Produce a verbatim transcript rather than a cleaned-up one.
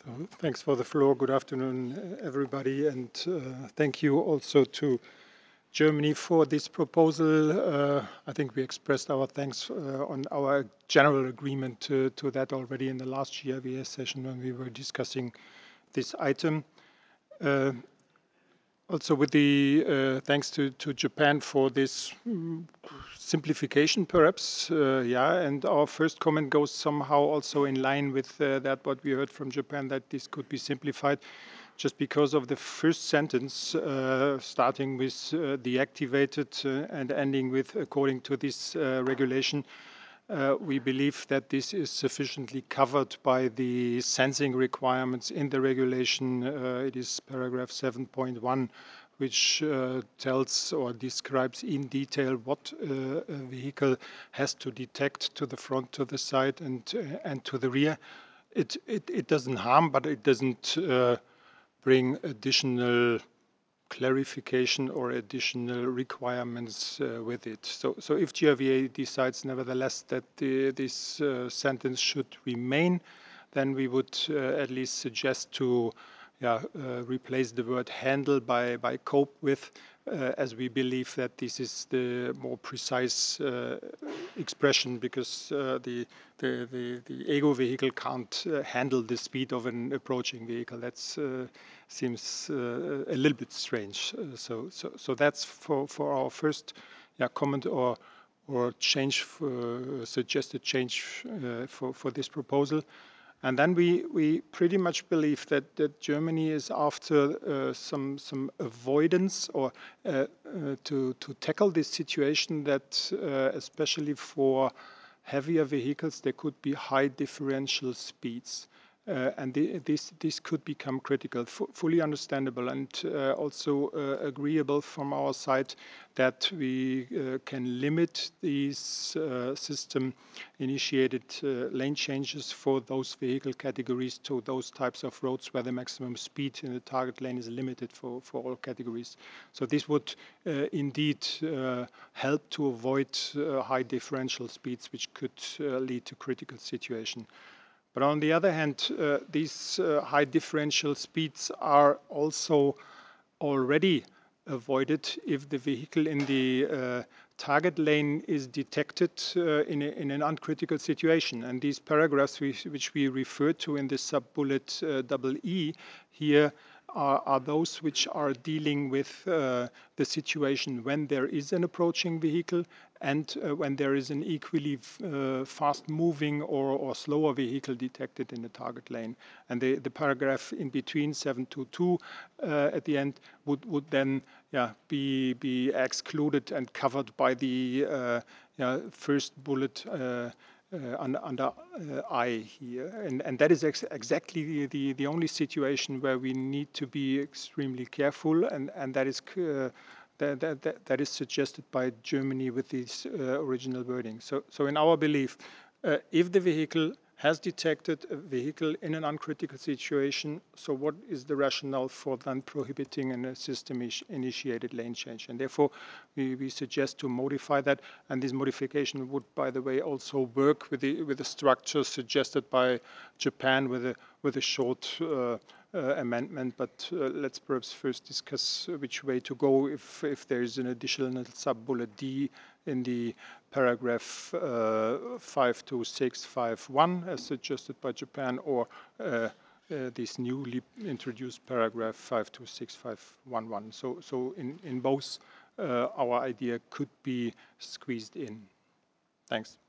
So thanks for the floor. Good afternoon, uh, everybody, and uh, thank you also to Germany for this proposal. Uh, I think we expressed our thanks uh, on our general agreement to, to that already in the last G I V S session when we were discussing this item. Uh, Also with the uh, thanks to, to Japan for this mm, simplification perhaps, uh, yeah, and our first comment goes somehow also in line with uh, that what we heard from Japan, that this could be simplified just because of the first sentence uh, starting with uh, the activated uh, and ending with according to this uh, regulation. Uh, we believe that this is sufficiently covered by the sensing requirements in the regulation. Uh, it is paragraph seven point one, which uh, tells or describes in detail what uh, a vehicle has to detect to the front, to the side, and uh, and to the rear. It, it it doesn't harm, but it doesn't uh, bring additional clarification or additional requirements uh, with it. So, so if G I V A decides nevertheless that the, this uh, sentence should remain, then we would uh, at least suggest to yeah, uh, replace the word handle by, by cope with, uh, as we believe that this is the more precise uh, expression, because uh, the, the, the, the ego vehicle can't uh, handle the speed of an approaching vehicle. That uh, seems uh, a little bit strange. Uh, so, so, so that's for, for our first yeah, comment or or change, for, suggested change uh, for, for this proposal. And then we, we pretty much believe that, that Germany is after uh, some some avoidance or uh, uh, to, to tackle this situation that uh, especially for heavier vehicles there could be high differential speeds. Uh, and the, this this could become critical, F fully understandable, and uh, also uh, agreeable from our side that we uh, can limit these uh, system-initiated uh, lane changes for those vehicle categories to those types of roads where the maximum speed in the target lane is limited for, for all categories. So this would uh, indeed uh, help to avoid uh, high differential speeds, which could uh, lead to critical situation. But on the other hand, uh, these uh, high differential speeds are also already avoided if the vehicle in the uh, target lane is detected uh, in, a, in an uncritical situation. And these paragraphs we, which we refer to in the sub-bullet uh, double E here are, are those which are dealing with uh, the situation when there is an approaching vehicle and uh, when there is an equally uh, fast-moving or, or slower vehicle detected in the target lane. And the, the paragraph in between, seven two two, uh, at the end, would, would then yeah, be, be excluded and covered by the uh, yeah, first bullet uh, uh, under, under uh, I here. And, and that is ex exactly the, the, the only situation where we need to be extremely careful, and, and that is uh, that, that, that is suggested by Germany with this uh, original wording. So, so in our belief, uh, if the vehicle has detected a vehicle in an uncritical situation, so what is the rationale for then prohibiting a system-initiated lane change? And therefore, we, we suggest to modify that, and this modification would, by the way, also work with the with the structure suggested by Japan with a with a short uh, uh, amendment. But uh, let's perhaps first discuss which way to go if if there is an additional sub-bullet D in the paragraph uh, five two six five one as suggested by Japan, or uh, uh, this newly introduced paragraph five two six five one one. So, so in, in both, uh, our idea could be squeezed in. Thanks.